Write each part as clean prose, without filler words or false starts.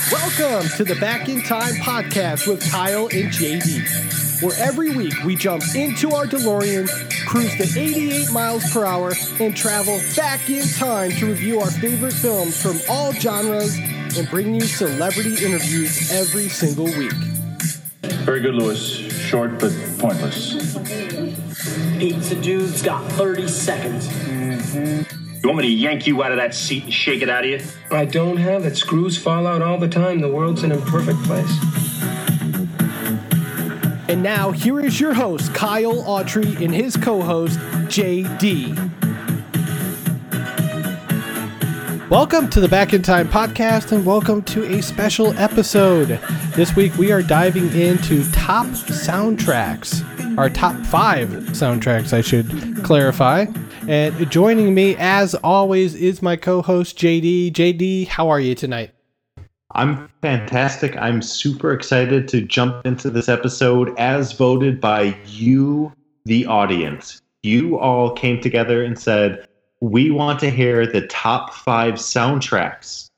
Welcome to the Back in Time podcast with Kyle and JD, where every week we jump into our DeLorean, cruise to 88 miles per hour, and travel back in time to review our favorite films from all genres and bring you celebrity interviews every single week. Very good, Lewis. Short but pointless. Pizza Dude's got 30 seconds. You want me to yank you out of that seat and shake it out of you? I don't have it. Screws fall out all the time. The world's an imperfect place. And now, here is your host, Kyle Autry, and his co-host, JD. Welcome to the Back in Time podcast, and welcome to a special episode. This week, we are diving into top soundtracks. Our top 5 soundtracks, I should clarify. And joining me, as always, is my co-host, JD. JD, how are you tonight? I'm fantastic. I'm super excited to jump into this episode as voted by you, the audience. You all came together and said, we want to hear the top 5 soundtracks.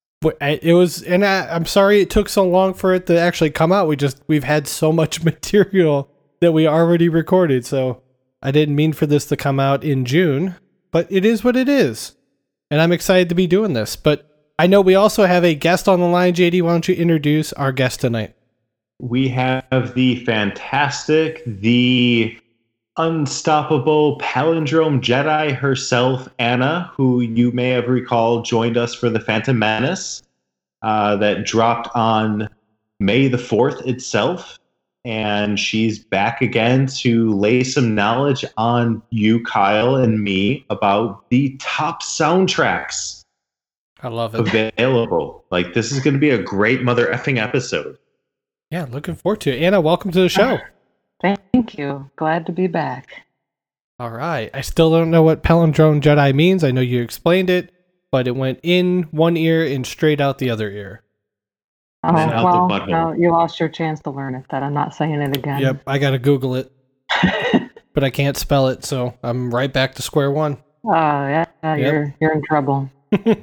It was, and I'm sorry it took so long for it to actually come out. We've had so much material that we already recorded, so I didn't mean for this to come out in June, but it is what it is. And I'm excited to be doing this. But I know we also have a guest on the line. JD, why don't you introduce our guest tonight? We have the fantastic, the unstoppable palindrome Jedi herself, Anna, who you may have recalled joined us for the Phantom Menace that dropped on May the 4th itself. And she's back again to lay some knowledge on you, Kyle, and me about the top soundtracks. I love it. Available. Like, this is going to be a great mother effing episode. Yeah, looking forward to it. Anna, welcome to the show. Thank you. Glad to be back. All right. I still don't know what palindrome Jedi means. I know you explained it, but it went in one ear and straight out the other ear. Oh, well, you lost your chance to learn it, then. I'm not saying it again. Yep, I got to Google it. But I can't spell it, so I'm right back to square one. Oh, yeah, yep. You're in trouble.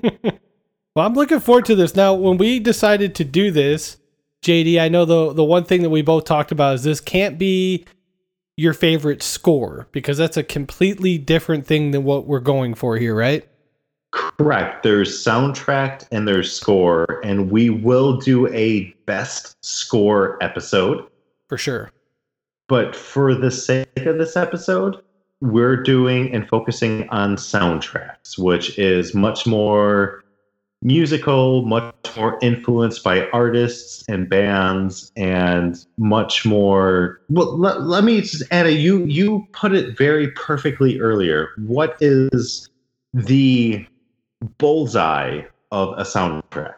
Well, I'm looking forward to this. Now, when we decided to do this, JD, I know the one thing that we both talked about is this can't be your favorite score, because that's a completely different thing than what we're going for here, right? Correct. There's soundtrack and there's score, and we will do a best score episode. For sure. But for the sake of this episode, we're doing and focusing on soundtracks, which is much more musical, much more influenced by artists and bands, and much more... Well, let me just add you put it very perfectly earlier. What is the bullseye of a soundtrack?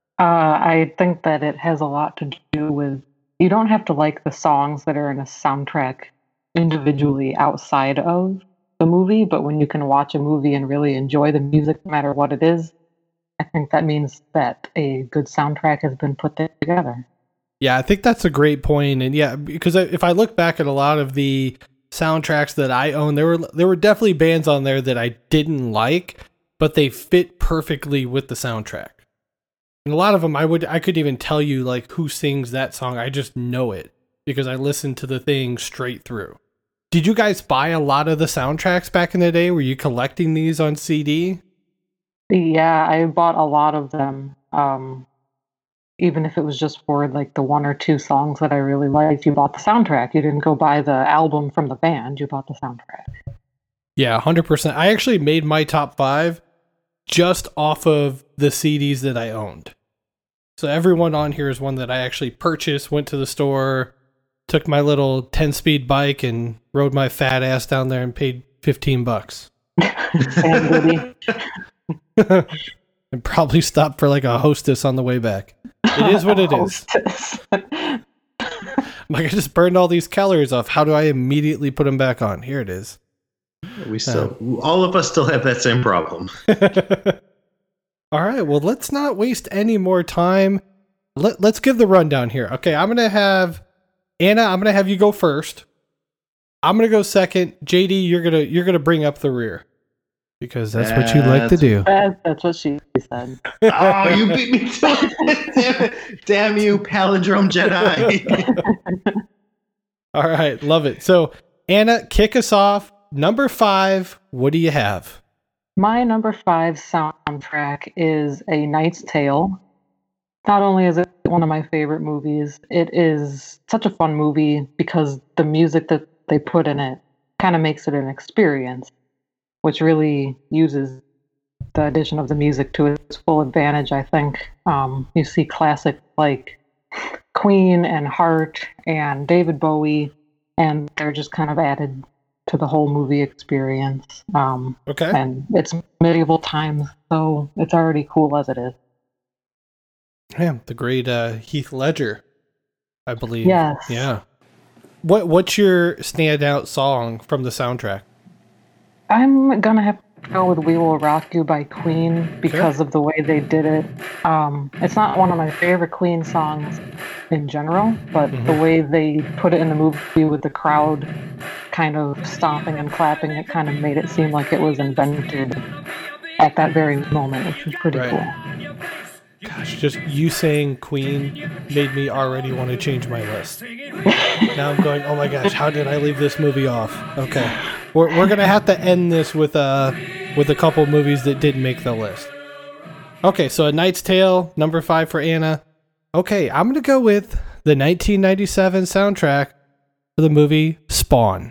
I think that it has a lot to do with, you don't have to like the songs that are in a soundtrack individually outside of the movie, but when you can watch a movie and really enjoy the music no matter what it is, I think that means that a good soundtrack has been put together. Yeah, I think that's a great point. And yeah, because if I look back at a lot of the soundtracks that I own, there were definitely bands on there that I didn't like, but they fit perfectly with the soundtrack. And a lot of them, I could even tell you like who sings that song. I just know it because I listened to the thing straight through. Did you guys buy a lot of the soundtracks back in the day? Were you collecting these on CD? Yeah, I bought a lot of them. Even if it was just for like the 1 or 2 songs that I really liked, you bought the soundtrack. You didn't go buy the album from the band. You bought the soundtrack. Yeah, 100%. I actually made my top 5 just off of the CDs that I owned. So everyone on here is one that I actually purchased, went to the store, took my little 10-speed bike and rode my fat ass down there and paid $15. And probably stopped for like a Hostess on the way back. It is what it is. Like, I just burned all these calories off. How do I immediately put them back on? Here it is. All of us still have that same problem. All right, well, let's not waste any more time. Let's give the rundown here. Okay, I'm going to have Anna, I'm going to have you go first. I'm going to go second. JD, you're going to bring up the rear. Because that's what you like to do. That's what she said. Oh, you beat me to it. Damn you, Palindrome Jedi. All right, love it. So, Anna, kick us off. Number 5, what do you have? My number 5 soundtrack is A Knight's Tale. Not only is it one of my favorite movies, it is such a fun movie because the music that they put in it kind of makes it an experience, which really uses the addition of the music to its full advantage, I think. You see classic like Queen and Heart and David Bowie, and they're just kind of added to the whole movie experience. Okay. And it's medieval times, so it's already cool as it is. Yeah, the great Heath Ledger, I believe. Yes. Yeah. What's your standout song from the soundtrack? I'm gonna have to go with "We Will Rock You" by Queen because of the way they did it. It's not one of my favorite Queen songs in general, but the way they put it in the movie with the crowd kind of stomping and clapping, it kind of made it seem like it was invented at that very moment, which was pretty cool. Gosh, just you saying Queen made me already want to change my list. Now I'm going, oh my gosh, how did I leave this movie off? Okay. We're going to have to end this with a couple movies that didn't make the list. Okay, so A Knight's Tale, number 5 for Anna. Okay, I'm going to go with the 1997 soundtrack for the movie Spawn.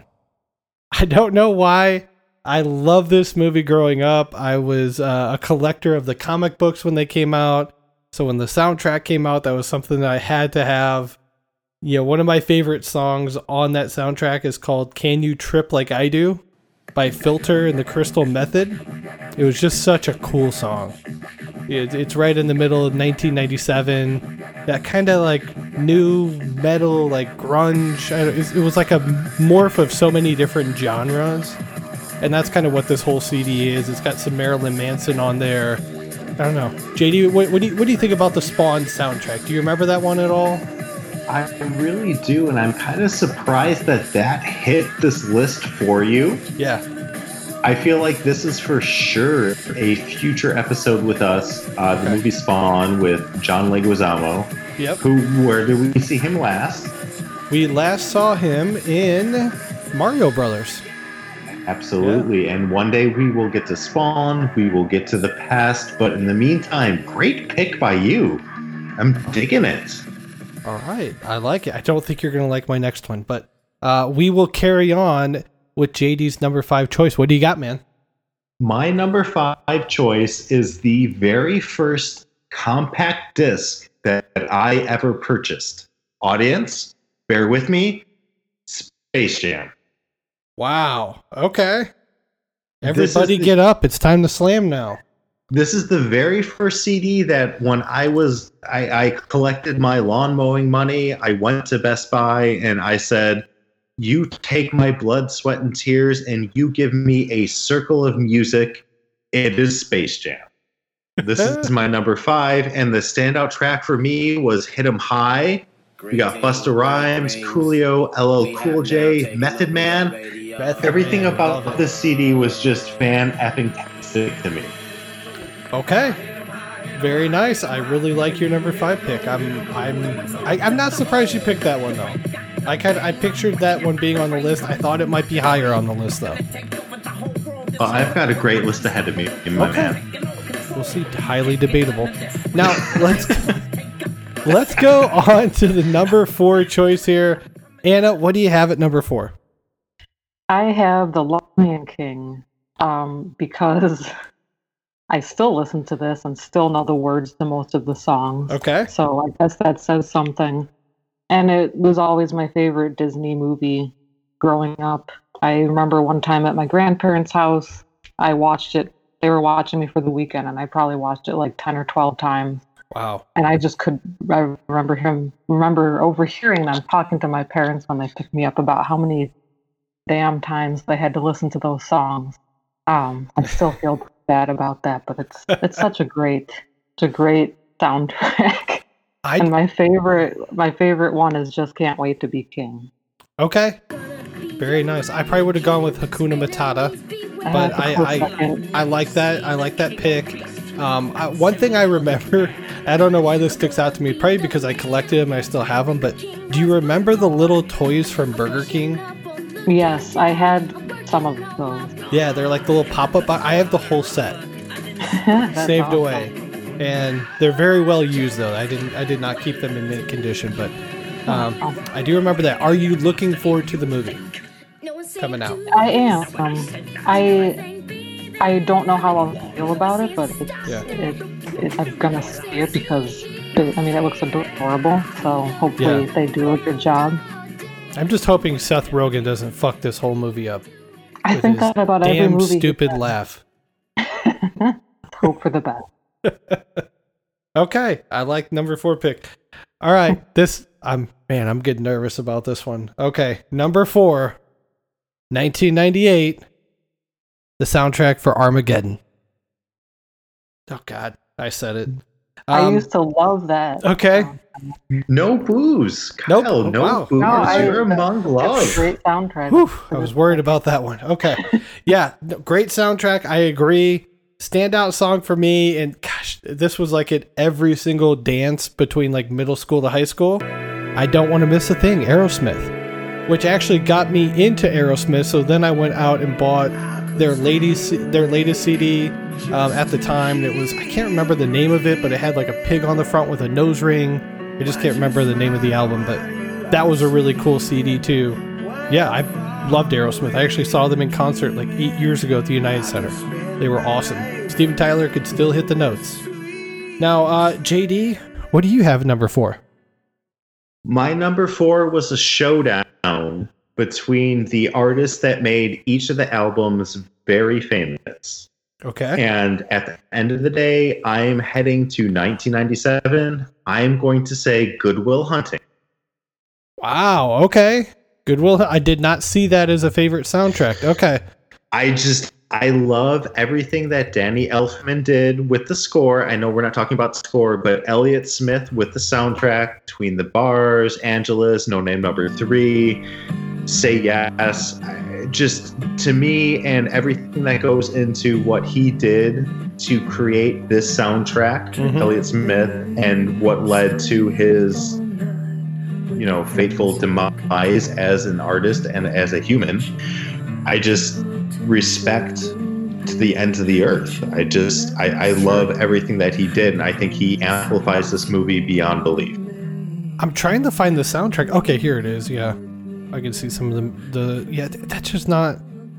I don't know why. I love this movie growing up. I was a collector of the comic books when they came out. So when the soundtrack came out, that was something that I had to have. You know, one of my favorite songs on that soundtrack is called Can You Trip Like I Do by Filter and the Crystal Method. It was just such a cool song. It's right in the middle of 1997. That kind of like new metal, like grunge. It was like a morph of so many different genres. And that's kind of what this whole CD is. It's got some Marilyn Manson on there. I don't know. JD, what do you think about the Spawn soundtrack? Do you remember that one at all? I really do, and I'm kind of surprised that hit this list for you. Yeah. I feel like this is for sure a future episode with us, the movie Spawn with John Leguizamo. Yep. Where did we see him last? We last saw him in Mario Brothers. Absolutely. Yeah. And one day we will get to Spawn, we will get to the past, but in the meantime, great pick by you. I'm digging it. All right. I like it. I don't think you're going to like my next one, but we will carry on with JD's number 5 choice. What do you got, man? My number 5 choice is the very first compact disc that I ever purchased. Audience, bear with me, Space Jam. Wow. Okay. Everybody get up. It's time to slam now. This is the very first CD that when I collected my lawn mowing money, I went to Best Buy and I said, you take my blood, sweat, and tears and you give me a circle of music. It is Space Jam. This is my number 5. And the standout track for me was Hit 'Em High. We got Busta Rhymes, Coolio, LL Cool J, Method Man. Everything about this CD was just fan-effing-tastic to me. Okay. Very nice. I really like your number 5 pick. I'm not surprised you picked that one though. I pictured that one being on the list. I thought it might be higher on the list though. I've got a great list ahead of me, my man. We'll see. Highly debatable. Now let's go on to the number 4 choice here. Anna, what do you have at number 4? I have The Lion King because I still listen to this and still know the words to most of the songs. Okay. So I guess that says something. And it was always my favorite Disney movie growing up. I remember one time at my grandparents' house, I watched it. They were watching me for the weekend, and I probably watched it like 10 or 12 times. Wow. And I remember overhearing them talking to my parents when they picked me up about how many damn times they had to listen to those songs. I still feel bad about that, but it's such a great soundtrack. And my favorite one is Just Can't Wait to Be King. Okay. Very nice. I probably would have gone with Hakuna Matata. but I like that. I like that pick. One thing I remember, I don't know why this sticks out to me, probably because I collected them and I still have them, but do you remember the little toys from Burger King? Yes, I had some of those. Yeah, they're like the little pop-up. I have the whole set saved awesome. away, and they're very well used though. I did not keep them in mint condition, but I do remember that. Are you looking forward to the movie coming out? I am. I don't know how I'll feel about it, but I'm gonna see it because it looks adorable. So hopefully they do a good job. I'm just hoping Seth Rogen doesn't fuck this whole movie up. I think that about every damn movie. Stupid laugh. Hope for the best. Okay, I like number 4 pick. All right, I'm getting nervous about this one. Okay, number 4, 1998, the soundtrack for Armageddon. Oh God, I said it. I used to love that. Okay. No booze. Nope. Kyle, no booze. You're among love. It's a great soundtrack. Whew, I was worried about that one. Okay. Yeah, great soundtrack. I agree. Standout song for me, and gosh, this was like at every single dance between like middle school to high school. I Don't Want to Miss a Thing, Aerosmith, which actually got me into Aerosmith. So then I went out and bought their latest CD at the time. It was, I can't remember the name of it, but it had like a pig on the front with a nose ring. I just can't remember the name of the album, but that was a really cool CD too. Yeah, I loved Aerosmith. I actually saw them in concert like 8 years ago at the United Center. They were awesome. Steven Tyler could still hit the notes. Now, JD, what do you have at number 4? My number 4 was a showdown between the artists that made each of the albums very famous. Okay. And at the end of the day, I'm heading to 1997. I'm going to say Good Will Hunting. Wow. Okay. Good Will. I did not see that as a favorite soundtrack. Okay. I love everything that Danny Elfman did with the score. I know we're not talking about score, but Elliott Smith with the soundtrack, Between the Bars, Angelus, No Name Number 3, Say Yes. Just to me, and everything that goes into what he did to create this soundtrack, Elliott Smith, and what led to his fateful demise as an artist and as a human. I just respect to the ends of the earth. I love everything that he did, and I think he amplifies this movie beyond belief. I'm trying to find the soundtrack. Okay, here it is. Yeah, I can see some of that's just not.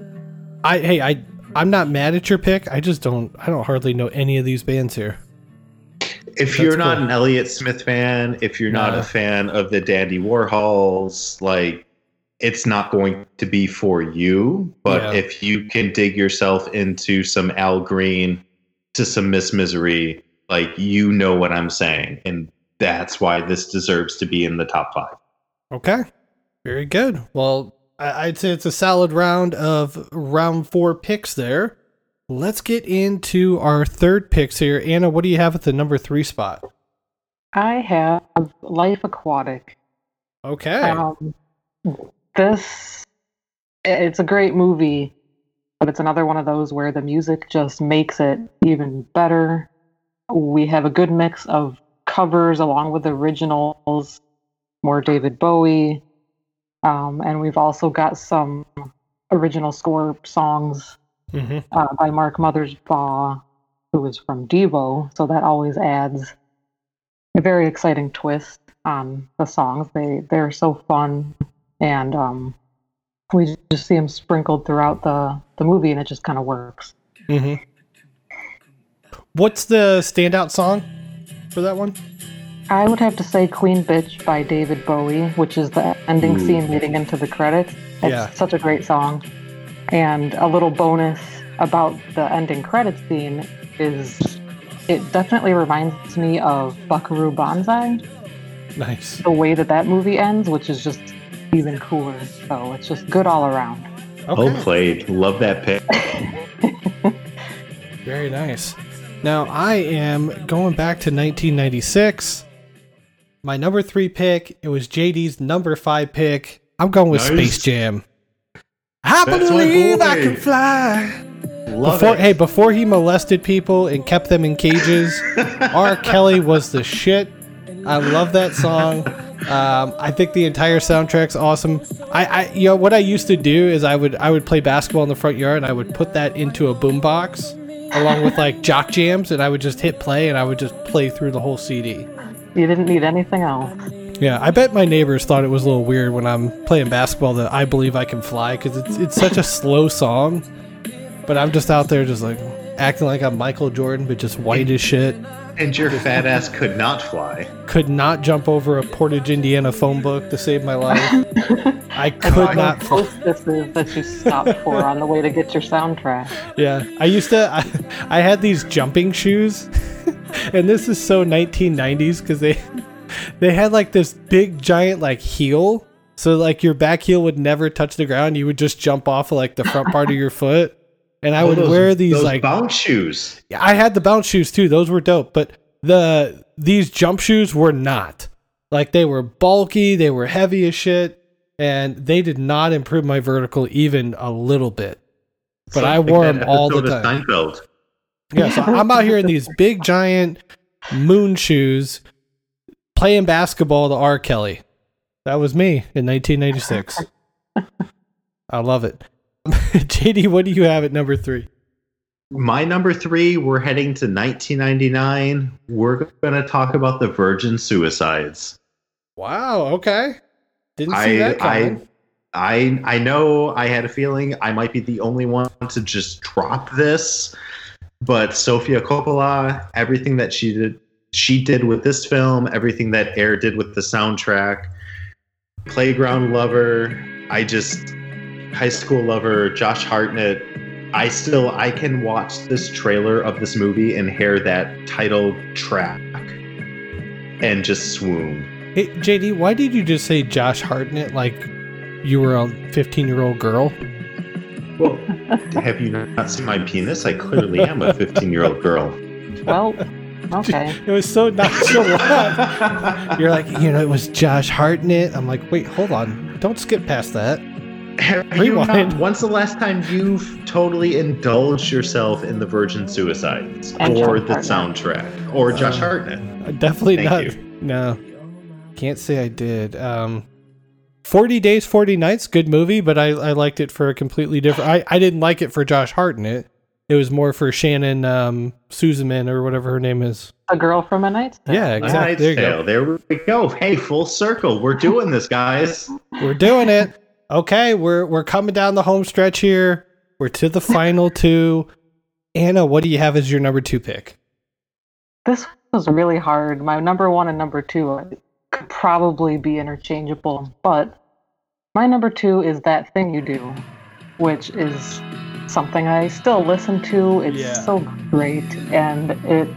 I'm not mad at your pick. I don't hardly know any of these bands here. If you're not an Elliott Smith fan, if you're not a fan of the Dandy Warhols, like, it's not going to be for you. But if you can dig yourself into some Al Green, to some Miss Misery, like, you know what I'm saying. And that's why this deserves to be in the top 5. Okay. Very good. Well, I'd say it's a solid round of round 4 picks there. Let's get into our third picks here. Anna, what do you have at the number 3 spot? I have Life Aquatic. Okay. It's a great movie, but it's another one of those where the music just makes it even better. We have a good mix of covers along with originals, more David Bowie, and we've also got some original score songs by Mark Mothersbaugh, who is from Devo, so that always adds a very exciting twist on the songs. They're so fun, and we just see them sprinkled throughout the movie, and it just kind of works. What's the standout song for that one? I would have to say Queen Bitch by David Bowie, which is the ending scene leading into the credits. It's such a great song. And a little bonus about the ending credits scene is it definitely reminds me of Buckaroo Banzai. Nice. The way that movie ends, which is just even cooler. So it's just good all around. Okay. Well played. Love that pick. Very nice. Now I am going back to 1996. My number 3 pick, it was JD's number 5 pick. I'm going with Space Jam. I believe I can fly. before he molested people and kept them in cages, R. Kelly was the shit. I love that song. I think the entire soundtrack's awesome. What I used to do is I would play basketball in the front yard and I would put that into a boombox along with like jock jams, and I would just hit play and I would just play through the whole CD. You didn't need anything else. Yeah, I bet my neighbors thought it was a little weird when I'm playing basketball that I Believe I Can Fly, because it's such a slow song, but I'm just out there just like acting like I'm Michael Jordan, but just white as shit. And your fat ass could not fly. Could not jump over a Portage, Indiana phone book to save my life. I could not fly. Hostesses that you stopped for on the way to get your soundtrack. Yeah, I had these jumping shoes, and this is so 1990s because they had like this big giant like heel, so like your back heel would never touch the ground. You would just jump off of like the front part of your foot. And I would wear these like bounce shoes. Yeah, I had the bounce shoes too. Those were dope. But these jump shoes were not. Like, they were bulky, they were heavy as shit, and they did not improve my vertical even a little bit. But I wore them all the time. Seinfeld. Yeah, so I'm out here in these big giant moon shoes playing basketball to R. Kelly. That was me in 1996. I love it. JD, what do you have at number 3? My number 3, we're heading to 1999. We're going to talk about the Virgin Suicides. Wow, okay. Didn't see that coming. I know I had a feeling I might be the only one to just drop this, but Sofia Coppola, everything that she did with this film, everything that Air did with the soundtrack, Playground Lover, High School Lover, Josh Hartnett. I can watch this trailer of this movie and hear that title track and just swoon. Hey, JD, why did you just say Josh Hartnett like you were a 15-year-old girl? Well, have you not seen my penis? I clearly am a 15-year-old girl. Well, okay. It was so nonchalant. You're like, it was Josh Hartnett. I'm like, wait, hold on. Don't skip past that. When's the last time you've totally indulged yourself in the Virgin Suicides or the soundtrack or Josh Hartnett? Definitely not. No, can't say I did. 40 Days, 40 Nights, good movie, but I liked it for a completely different. I didn't like it for Josh Hartnett. It was more for Shannon Suzeman or whatever her name is. A Girl from A Knight's Tale. Yeah, exactly. There you go. There we go. Hey, full circle. We're doing this, guys. We're doing it. Okay, we're coming down the home stretch here. We're to the final 2. Anna, what do you have as your number 2 pick? This was really hard. My number 1 and number 2 could probably be interchangeable, but my number 2 is That Thing You Do, which is something I still listen to. It's so great, and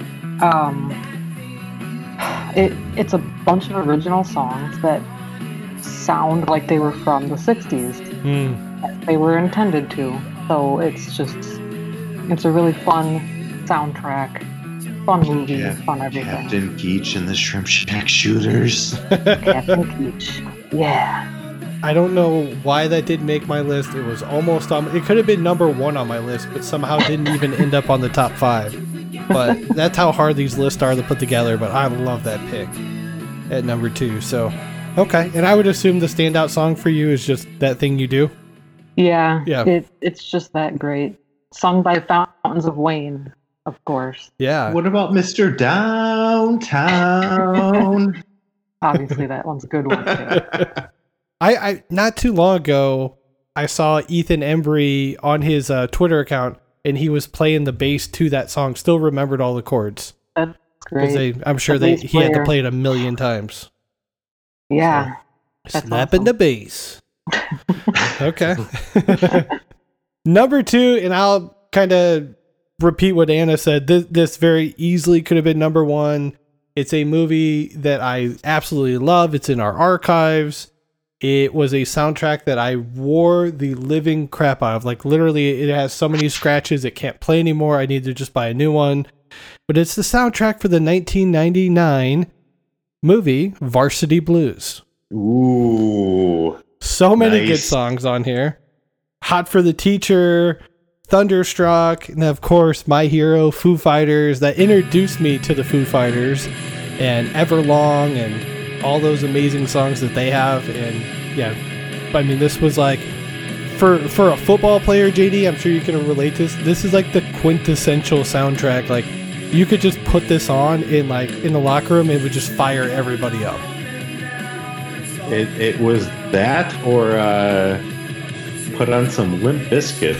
it's a bunch of original songs that sound like they were from the 60s. They were intended to. So it's a really fun soundtrack, fun movie, fun everything. Captain Keach and the Shrimp Shack Shooters. Captain Keach. Yeah. I don't know why that didn't make my list. It was almost on. It could have been number 1 on my list, but somehow didn't even end up on the top 5. But that's how hard these lists are to put together. But I love that pick at number 2. So. Okay, and I would assume the standout song for you is just That Thing You Do? Yeah. It's just that great. Sung by Fountains of Wayne, of course. Yeah. What about Mr. Downtown? Obviously, that one's a good one, too. I not too long ago, I saw Ethan Embry on his Twitter account, and he was playing the bass to that song, still remembered all the chords. That's great. I'm sure he had to play it a million times. Yeah. So, slapping the bass. Okay. Number 2, and I'll kind of repeat what Anna said. This very easily could have been number 1. It's a movie that I absolutely love. It's in our archives. It was a soundtrack that I wore the living crap out of. Like, literally, it has so many scratches, it can't play anymore. I need to just buy a new one. But it's the soundtrack for the 1999 movie Varsity Blues. Ooh. So many good songs on here. Hot for the Teacher, Thunderstruck, and of course My Hero, Foo Fighters, that introduced me to the Foo Fighters, and Everlong, and all those amazing songs that they have. And yeah, I mean, this was like, for a football player, JD, I'm sure you can relate to this. This is like the quintessential soundtrack. Like, you could just put this on in the locker room, and it would just fire everybody up. It was that, or put on some Limp Bizkit.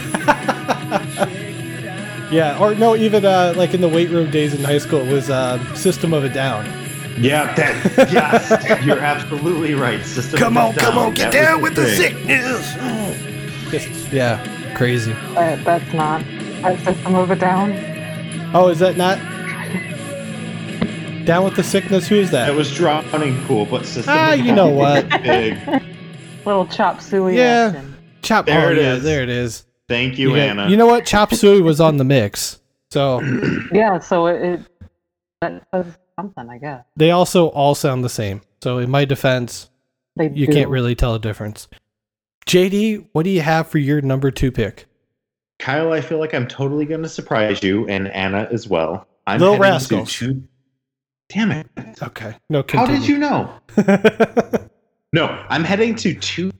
Yeah, or no, even like in the weight room days in high school, it was System of a Down. Yeah, yes, you're absolutely right. Come on, get down with the sickness. Yeah, crazy. That's not a System of a Down. Oh, is that not? Down with the Sickness? Who is that? That was Drowning Pool, but System of a Down. You know what? Big. Little chop suey Yeah, action. Chop. There it yeah, is. There it is. Thank you, Anna. You know what? Chop suey was on the mix, so Yeah, so that says something, I guess. they also all sound the same. So in my defense, They you do. can't really tell a difference. JD, what do you have for your number 2 pick? Kyle, I feel like I'm totally going to surprise you, and Anna as well. I'm Little heading Rascals. to Damn it. Okay. No, How continue. did you know? No, I'm heading to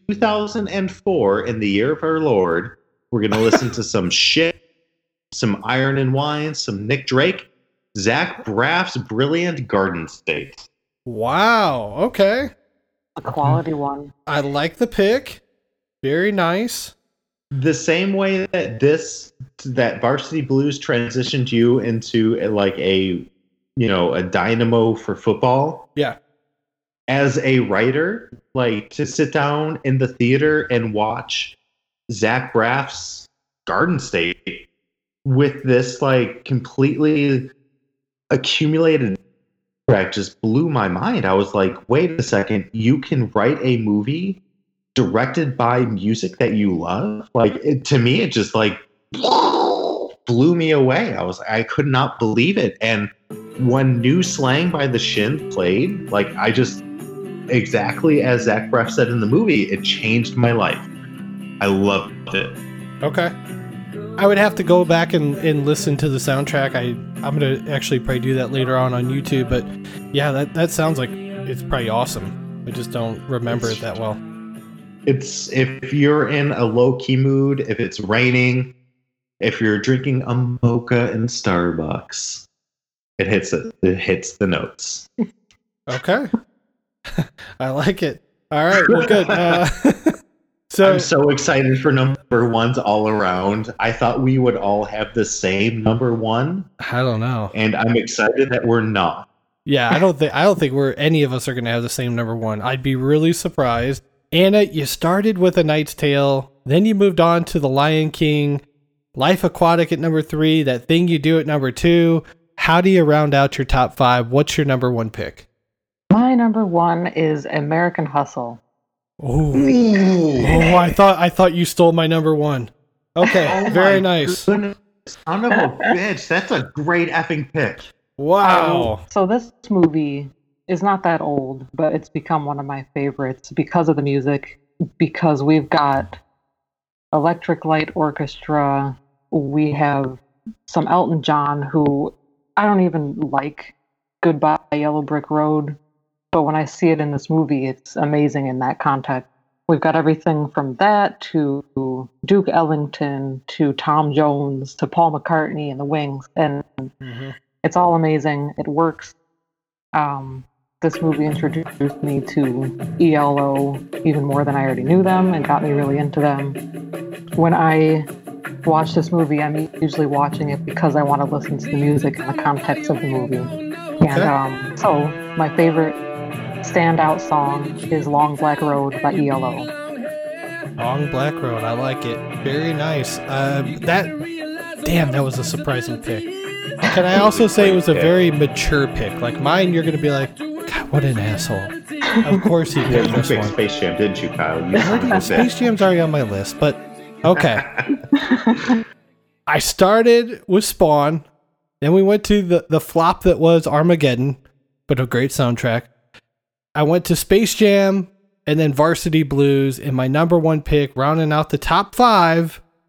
2004 in the year of our Lord. We're going to listen to some shit, some Iron and Wine, some Nick Drake, Zach Braff's brilliant Garden State. Wow. Okay. A quality one. I like the pick. Very nice. The same way that Varsity Blues transitioned you into a dynamo for football. Yeah. As a writer, like to sit down in the theater and watch Zach Braff's Garden State with this like completely accumulated track just blew my mind. I was like, wait a second, you can write a movie directed by music that you love? Like, to me, it just like blew me away. I could not believe it. And when New Slang by The Shin played, like, I just, exactly as Zach Braff said in the movie, it changed my life. I loved it. Okay. I would have to go back and listen to the soundtrack. I'm going to actually probably do that later on YouTube. But yeah, that sounds like it's probably awesome. I just don't remember it that well. It's, if you're in a low-key mood, if it's raining, if you're drinking a mocha in Starbucks, it hits the notes. Okay. I like it. All right. Well, good. So I'm so excited for number ones all around. I thought we would all have the same number one. I don't know. And I'm excited that we're not. Yeah, I don't think any of us are going to have the same number one. I'd be really surprised. Anna, you started with A Knight's Tale, then you moved on to The Lion King, Life Aquatic at number 3, That Thing You Do at number 2. How do you round out your top 5? What's your number 1 pick? My number 1 is American Hustle. Oh, I thought you stole my number 1. Okay, very nice. Goodness, son of a bitch, that's a great effing pick. Wow. So this movie is not that old, but it's become one of my favorites because of the music, because we've got Electric Light Orchestra, we have some Elton John, who I don't even like Goodbye Yellow Brick Road, but when I see it in this movie, it's amazing in that context. We've got everything from that to Duke Ellington to Tom Jones to Paul McCartney and the Wings, and it's all amazing. It works. This movie introduced me to ELO even more than I already knew them and got me really into them. When I watch this movie, I'm usually watching it because I want to listen to the music and the context of the movie. And so my favorite standout song is Long Black Road by ELO. Long Black Road, I like it. Very nice. That was a surprising pick. Can I also say it was a very mature pick? Like mine, you're going to be like, God, what an asshole. Of course he picked this one. Space Jam, didn't you, Kyle? Space Jam's already on my list, but okay. I started with Spawn, then we went to the flop that was Armageddon, but a great soundtrack. I went to Space Jam, and then Varsity Blues, and my number 1 pick, rounding out the top 5,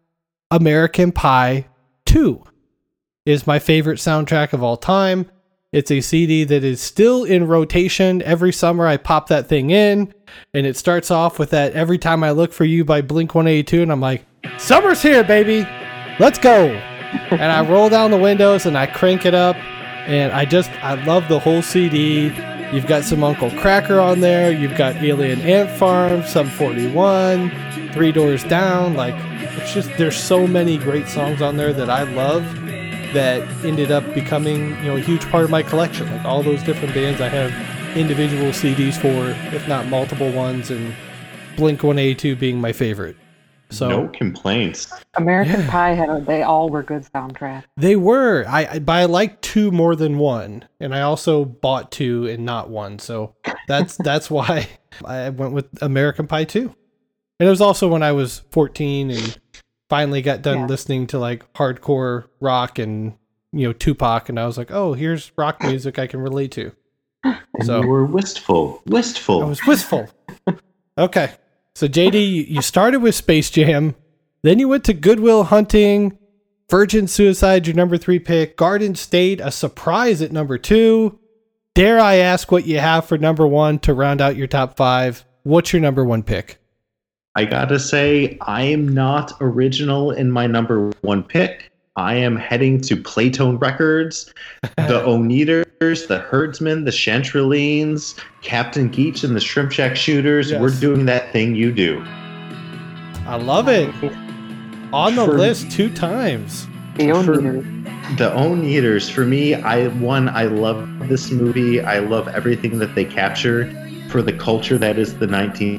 American Pie 2 is my favorite soundtrack of all time. It's a CD that is still in rotation. Every summer I pop that thing in, and it starts off with that Every Time I Look for You by Blink-182, and I'm like, summer's here, baby. Let's go. And I roll down the windows and I crank it up, and I love the whole CD. You've got some Uncle Kracker on there. You've got Alien Ant Farm, Sum 41, Three Doors Down. Like, it's just, there's so many great songs on there that I love that ended up becoming, a huge part of my collection. Like all those different bands I have individual CDs for, if not multiple ones, and Blink-182 being my favorite. So no complaints. American Pie they all were good soundtracks. They were. But I like 2 more than 1, and I also bought 2 and not 1. So that's why I went with American Pie 2. And it was also when I was 14 and finally got done listening to like hardcore rock and Tupac, and I was like, oh, here's rock music I can relate to. So you were wistful. I was wistful. Okay. So JD, you started with Space Jam, then you went to Good Will Hunting, Virgin Suicide, your number 3 pick, Garden State, a surprise at number 2. Dare I ask what you have for number 1 to round out your top 5? What's your number 1 pick? I gotta say, I am not original in my number 1 pick. I am heading to Playtone Records, the Oneaters, the Herdsmen, the Chantrellines, Captain Geach, and the Shrimp Shack Shooters. Yes. We're doing that thing you do. I love it. On the list 2 times. The Oneaters. The Oneaters. For me, I love this movie. I love everything that they capture for the culture that is the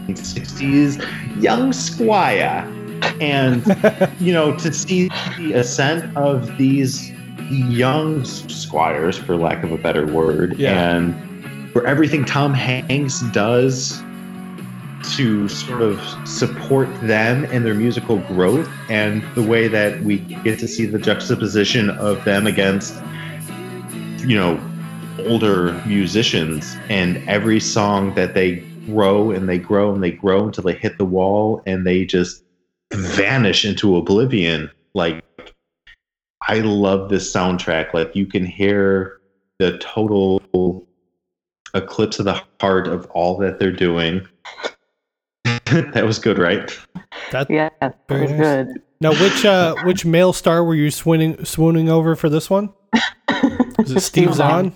1960s. Young Squire. And, to see the ascent of these young squires, for lack of a better word, and for everything Tom Hanks does to sort of support them and their musical growth, and the way that we get to see the juxtaposition of them against, older musicians, and every song that they grow and they grow and they grow until they hit the wall and they just vanish into oblivion. Like, I love this soundtrack. Like, you can hear the total eclipse of the heart of all that they're doing. That was good, right? That was good. Now, which male star were you swooning over for this one? Is it Steve Zahn?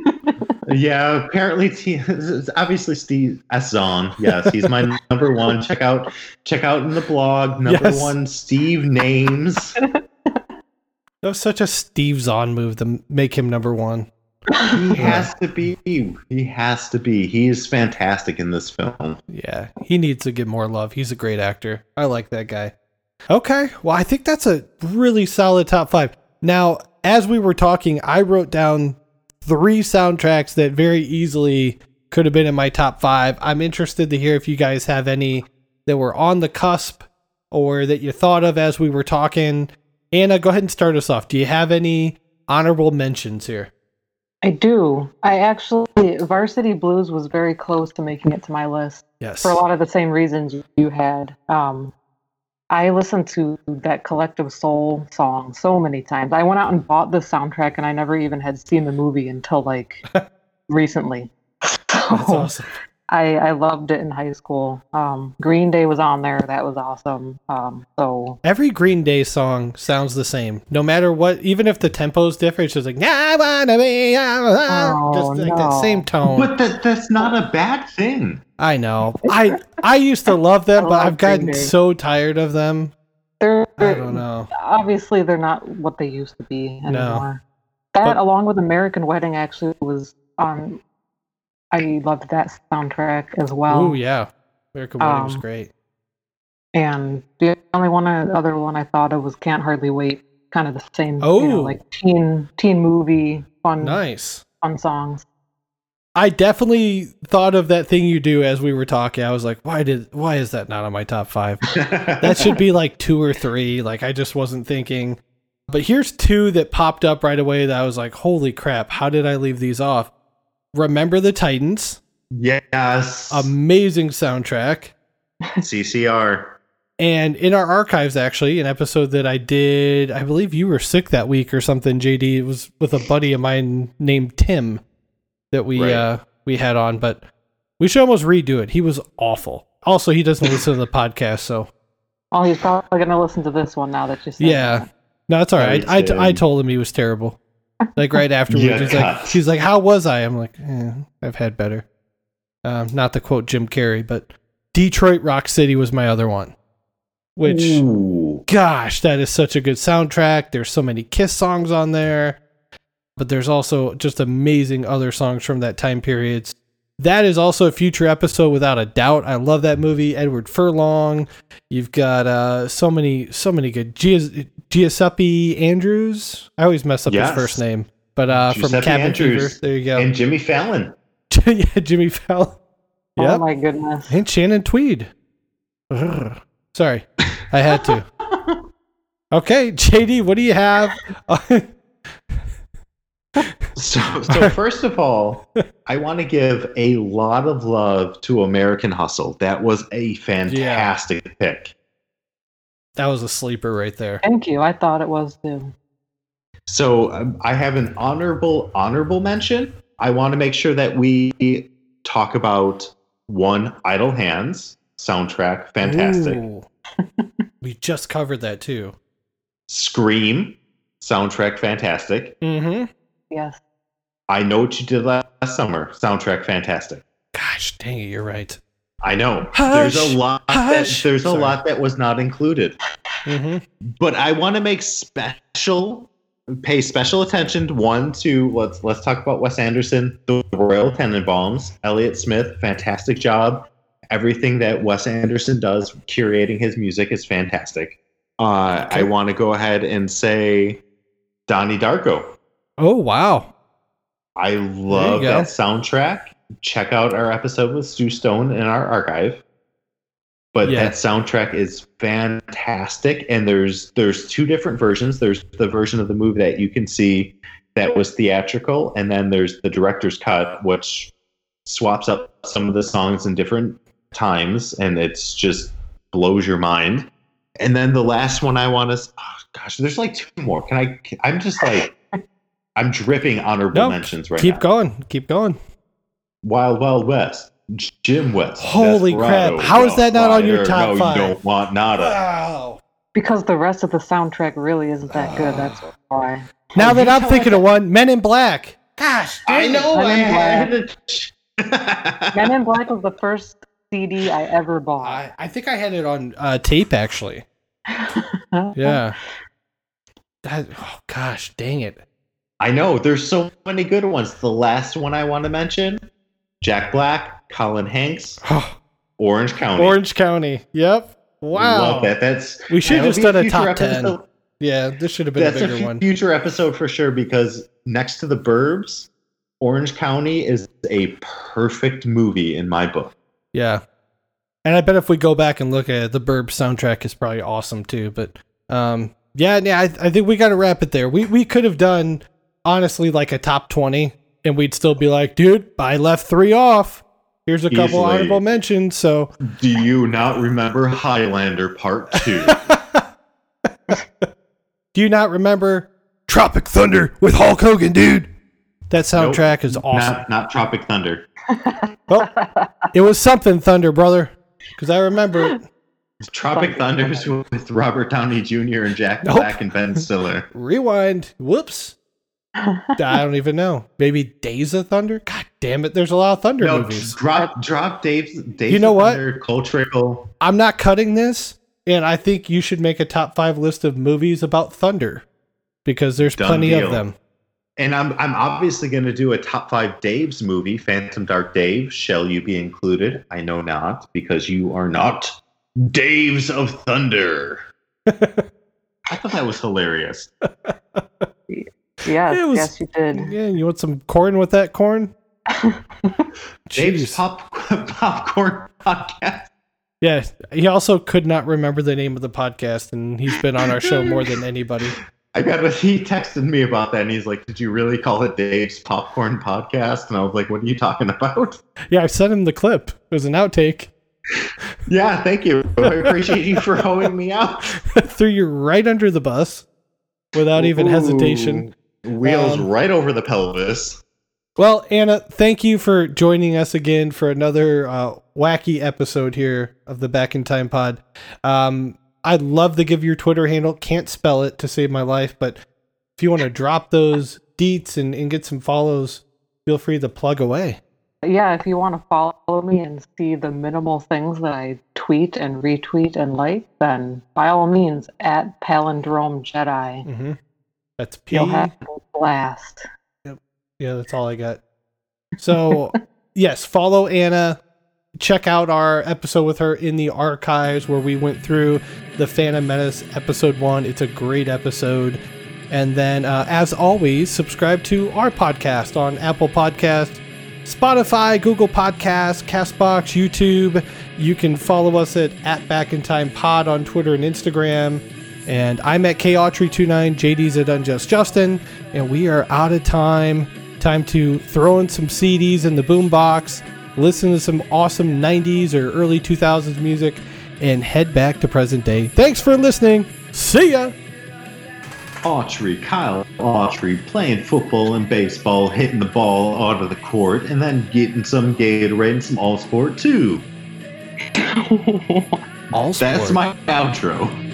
Yeah, apparently, obviously Steve Zahn. Yes, he's my number 1. Check out in the blog, number 1 Steve names. That was such a Steve Zahn move to make him number 1. He has to be. He has to be. He's fantastic in this film. Yeah, he needs to get more love. He's a great actor. I like that guy. Okay, well, I think that's a really solid top 5. Now, as we were talking, I wrote down 3 soundtracks that very easily could have been in my top 5. I'm interested to hear if you guys have any that were on the cusp or that you thought of as we were talking. Anna, go ahead and start us off. Do you have any honorable mentions here? I do. Varsity Blues was very close to making it to my list. Yes. For a lot of the same reasons you had. I listened to that Collective Soul song so many times. I went out and bought the soundtrack, and I never even had seen the movie until recently. That's awesome. I loved it in high school. Green Day was on there. That was awesome. So every Green Day song sounds the same, no matter what. Even if the tempo's different, it's just like I wanna be, just like that same tone. But that's not a bad thing. I know. I used to love them, but I've gotten so tired of them. I don't know. Obviously, they're not what they used to be anymore. No. Along with American Wedding, actually was on. I loved that soundtrack as well. Oh yeah, American Wedding was great. And the only other one I thought of was Can't Hardly Wait. Kind of the same, like teen movie fun. Nice fun songs. I definitely thought of That Thing You Do as we were talking. I was like, why is that not on my top 5? That should be like 2 or 3. Like, I just wasn't thinking. But here's 2 that popped up right away that I was like, holy crap, how did I leave these off? Remember the Titans. Yes. Amazing soundtrack. CCR. And in our archives, actually, an episode that I did, I believe you were sick that week or something, JD. It was with a buddy of mine named Tim that we had on, but we should almost redo it. He was awful. Also, he doesn't listen to the podcast, so. Oh, he's probably going to listen to this one now that you said that. No, it's all right. I told him he was terrible. Like right afterwards, he's like, "How was I?" I'm like, "I've had better." Not to quote Jim Carrey, but Detroit Rock City was my other one. Which, gosh, that is such a good soundtrack. There's so many Kiss songs on there, but there's also just amazing other songs from that time period. That is also a future episode without a doubt. I love that movie. Edward Furlong. You've got so many good Giuseppe Andrews. I always mess up his first name, but from Cabin Fever. There you go. And Jimmy Fallon. Yeah, Jimmy Fallon. Yep. Oh my goodness. And Shannon Tweed. Ugh. Sorry, I had to. Okay, JD, what do you have? So first of all, I want to give a lot of love to American Hustle. That was a fantastic pick. That was a sleeper right there. Thank you. I thought it was too. So I have an honorable mention. I want to make sure that we talk about one, Idle Hands soundtrack, fantastic. We just covered that too. Scream soundtrack, fantastic. Mm-hmm. Yes. I Know What You Did Last Summer soundtrack, fantastic. Gosh, dang it, you're right. I know. Hush, there's a lot. There's a lot that was not included. Mm-hmm. But I want to pay special attention to let's talk about Wes Anderson, The Royal Tenenbaums, Elliott Smith, fantastic job. Everything that Wes Anderson does, curating his music, is fantastic. I want to go ahead and say Donnie Darko. Oh, wow. I love that soundtrack. Check out our episode with Stu Stone in our archive. But that soundtrack is fantastic. And there's two different versions. There's the version of the movie that you can see that was theatrical. And then there's the director's cut, which swaps up some of the songs in different times. And it's just blows your mind. And then the last one I want to... there's like two more. I'm dripping honorable mentions right now. Keep going. Wild Wild West. Jim West. Holy crap. How is that not on your top 5? You don't want nada. Wow. Because the rest of the soundtrack really isn't that good. That's why. Now that I'm thinking of one, Men in Black. Gosh, I know. Men in Black was the first CD I ever bought. I think I had it on tape, actually. Yeah. Gosh, dang it. I know. There's so many good ones. The last one I want to mention, Jack Black, Colin Hanks, Orange County. Orange County. Yep. Wow. Love that. We should have just done a top 10. Yeah, this should have been a bigger one. Future episode for sure, because next to The Burbs, Orange County is a perfect movie in my book. Yeah. And I bet if we go back and look at it, the Burbs soundtrack is probably awesome too. But I think we got to wrap it there. We could have done, honestly, like a top 20, and we'd still be like, dude, I left 3 off. Here's a couple honorable mentions. So, do you not remember Highlander Part 2? Do you not remember Tropic Thunder with Hulk Hogan, dude? That soundtrack is awesome. Not Tropic Thunder. Well, it was something Thunder, brother, because I remember it. Tropic Thunders with Robert Downey Jr. and Jack Black and Ben Stiller. Rewind. Whoops. I don't even know. Maybe Days of Thunder? God damn it. There's a lot of Thunder movies. Drop Days you know of what? Thunder, Cultural. I'm not cutting this, and I think you should make a top 5 list of movies about Thunder, because there's plenty of them. And I'm obviously going to do a top 5 Dave's movie, Phantom Dark Dave. Shall you be included? I know not, because you are not Daves of Thunder. I thought that was hilarious. Yes, you did. Yeah, you want some corn with that corn? Dave's Popcorn Podcast. Yeah, he also could not remember the name of the podcast, and he's been on our show more than anybody. He texted me about that, and he's like, did you really call it Dave's Popcorn Podcast? And I was like, what are you talking about? Yeah, I sent him the clip. It was an outtake. Yeah, thank you. I appreciate you for hoeing me out. Threw you right under the bus without even hesitation. Wheels right over the pelvis. Well, Anna, thank you for joining us again for another wacky episode here of the Back in Time Pod. I'd love to give your Twitter handle. Can't spell it to save my life, but if you want to drop those deets and get some follows, feel free to plug away. Yeah, if you want to follow me and see the minimal things that I tweet and retweet and like, then by all means, at Palindrome Jedi. Mm-hmm. That's P. You'll have a blast. Yep. Yeah, that's all I got. So, yes, follow Anna. Check out our episode with her in the archives where we went through the Phantom Menace episode 1. It's a great episode. And then, as always, subscribe to our podcast on Apple Podcasts, Spotify, Google Podcasts, CastBox, YouTube. You can follow us at Back in Time Pod on Twitter and Instagram. And I'm at KAutry29, JD's at Unjust Justin. And we are out of time. Time to throw in some CDs in the boombox, listen to some awesome 90s or early 2000s music, and head back to present day. Thanks for listening. See ya! Autry, Kyle Autry, playing football and baseball, hitting the ball out of the court, and then getting some Gatorade and some All Sport too. All Sport. That's my outro.